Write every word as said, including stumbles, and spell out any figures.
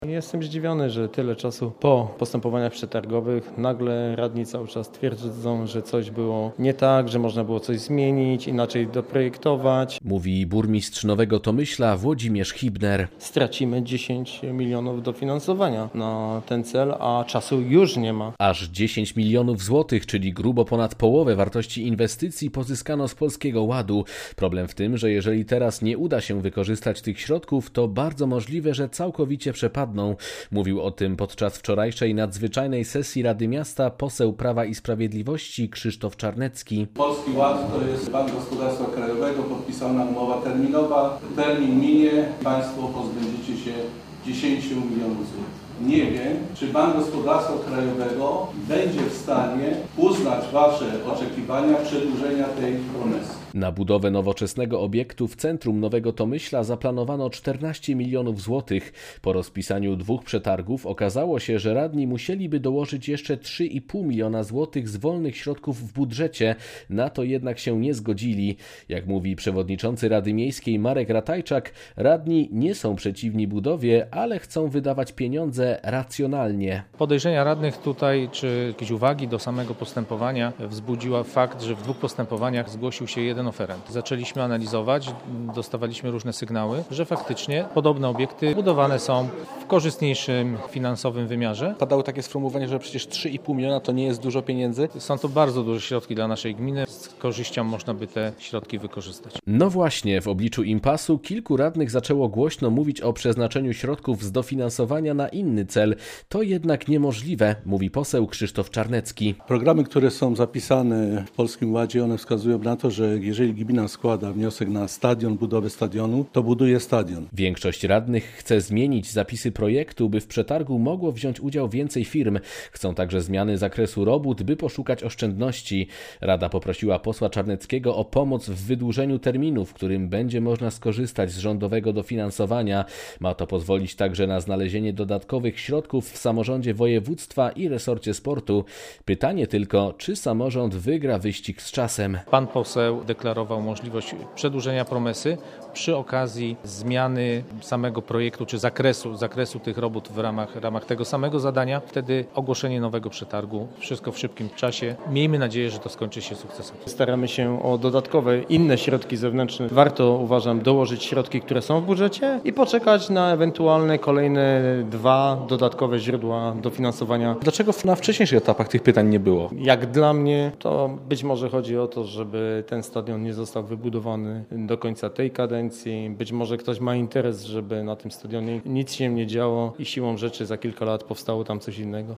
Jestem zdziwiony, że tyle czasu po postępowaniach przetargowych nagle radni cały czas twierdzą, że coś było nie tak, że można było coś zmienić, inaczej doprojektować. Mówi burmistrz Nowego Tomyśla Włodzimierz Hibner. Stracimy dziesięć milionów dofinansowania na ten cel, a czasu już nie ma. Aż dziesięć milionów złotych, czyli grubo ponad połowę wartości inwestycji pozyskano z Polskiego Ładu. Problem w tym, że jeżeli teraz nie uda się wykorzystać tych środków, to bardzo możliwe, że całkowicie przepadną. Mówił o tym podczas wczorajszej nadzwyczajnej sesji Rady Miasta poseł Prawa i Sprawiedliwości Krzysztof Czarnecki. Polski Ład to jest Bank Gospodarstwa Krajowego, podpisana umowa terminowa. Termin minie, Państwo pozbędziecie się dziesięć milionów złotych. Nie wiem, czy Bank Gospodarstwa Krajowego będzie w stanie uznać Wasze oczekiwania przedłużenia tej promesy. Na budowę nowoczesnego obiektu w centrum Nowego Tomyśla zaplanowano czternaście milionów złotych. Po rozpisaniu dwóch przetargów okazało się, że radni musieliby dołożyć jeszcze trzy i pół miliona złotych z wolnych środków w budżecie. Na to jednak się nie zgodzili. Jak mówi przewodniczący Rady Miejskiej Marek Ratajczak, radni nie są przeciwni budowie, ale chcą wydawać pieniądze racjonalnie. Podejrzenia radnych tutaj, czy jakieś uwagi do samego postępowania wzbudziła fakt, że w dwóch postępowaniach zgłosił się jeden oferent. Zaczęliśmy analizować, dostawaliśmy różne sygnały, że faktycznie podobne obiekty budowane są w korzystniejszym finansowym wymiarze. Padało takie sformułowanie, że przecież trzy i pół miliona to nie jest dużo pieniędzy. Są to bardzo duże środki dla naszej gminy. Z korzyścią można by te środki wykorzystać. No właśnie, w obliczu impasu kilku radnych zaczęło głośno mówić o przeznaczeniu środków z dofinansowania na inny cel. To jednak niemożliwe, mówi poseł Krzysztof Czarnecki. Programy, które są zapisane w Polskim Ładzie, one wskazują na to, że jeżeli gmina składa wniosek na stadion, budowę stadionu, to buduje stadion. Większość radnych chce zmienić zapisy projektu, by w przetargu mogło wziąć udział więcej firm. Chcą także zmiany zakresu robót, by poszukać oszczędności. Rada poprosiła posła Czarneckiego o pomoc w wydłużeniu terminu, w którym będzie można skorzystać z rządowego dofinansowania. Ma to pozwolić także na znalezienie dodatkowych środków w samorządzie województwa i resorcie sportu. Pytanie tylko, czy samorząd wygra wyścig z czasem. Pan poseł deklarował możliwość przedłużenia promesy przy okazji zmiany samego projektu czy zakresu, zakresu tych robót w ramach, ramach tego samego zadania. Wtedy ogłoszenie nowego przetargu, wszystko w szybkim czasie. Miejmy nadzieję, że to skończy się sukcesem. Staramy się o dodatkowe, inne środki zewnętrzne. Warto, uważam, dołożyć środki, które są w budżecie i poczekać na ewentualne kolejne dwa dodatkowe źródła dofinansowania. Dlaczego na wcześniejszych etapach tych pytań nie było? Jak dla mnie, to być może chodzi o to, żeby ten stadion nie został wybudowany do końca tej kadencji. Być może ktoś ma interes, żeby na tym stadionie nic się nie działo i siłą rzeczy za kilka lat powstało tam coś innego.